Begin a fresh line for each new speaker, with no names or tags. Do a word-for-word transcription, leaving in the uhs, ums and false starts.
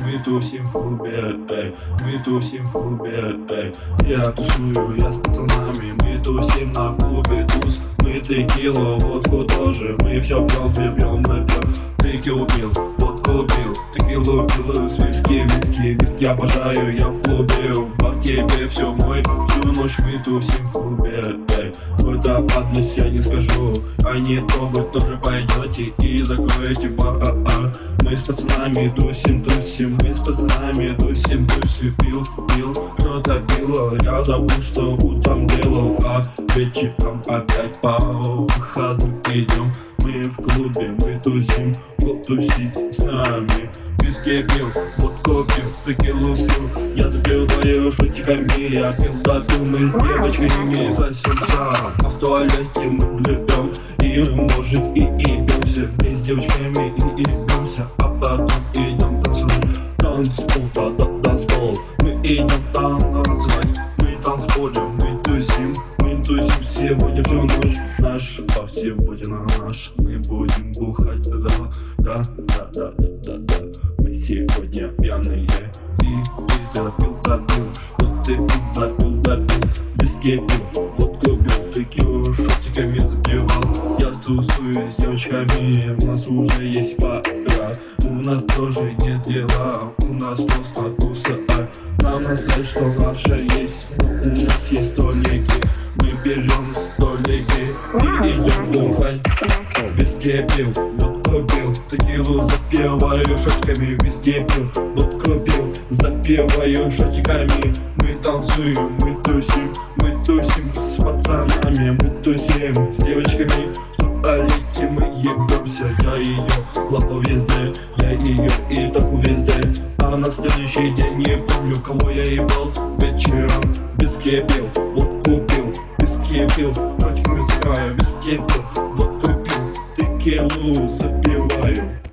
мы тусим в клубе, эй, мы тусим в клубе, эй. Я тусую, я с пацанами, мы тусим на клубе туз. Мы текила, водку тоже, мы все пьем, пьем, пьем, мы пьем. Текилу пил, водку пил, текилу пил, виски, виски, виски обожаю, я в клубе, в бар тебе все мой. Всю ночь мы тусим в клубе, эй. Это адрес я не скажу, а не то вы тоже пойдете и закроете бар. Мы с пацанами тусим, тусим, мы с пацанами тусим, тусим. Пил, пил, что-то пил, я забыл, что утром делал, а вечером опять по выходу идем. Мы в клубе, мы тусим, вот тусить с нами. Виски пил, водку пил, текилу пил, я запиваю шутиками. Я пил, да пил, мы с девочками засимся, а в туалете мы живем. И может и ебемся, мы с девочками и ебемся, а потом идем танцевать. Танцпол, да-да, танцпол, мы идем там танцевать. Мы танцполим, мы тусим, мы тусим сегодня всю ночь. Наш бар сегодня наш, мы будем бухать, да, да, да, да, да, да, да. Мы сегодня пьяные, ты, ты допил, допил, что ты пил, допил, допил. Виски пил, водку пил, текилу шотиками запивал. Я тусую с девочками, у нас уже есть пара. У нас тоже нет дела, у нас просто туса. Нам насрать, что наше есть, но у нас есть столики. Мы берем столики и идем бухать. Виски пил, водку пил, текилу запиваю шотиками. Виски пил, водку пил, запиваю шотиками. Мы танцуем, мы тусим, мы тусим с пацанами. Мы тусим с девочками, в туалете мы ебемся. Я ее лапал везде, я ее и таку везде. А на следующий день не помню, кого я ебал вечером. Виски пил, водку пил, виски пил, шотиками запиваю. Виски пил, водку пил, текилу запиваю.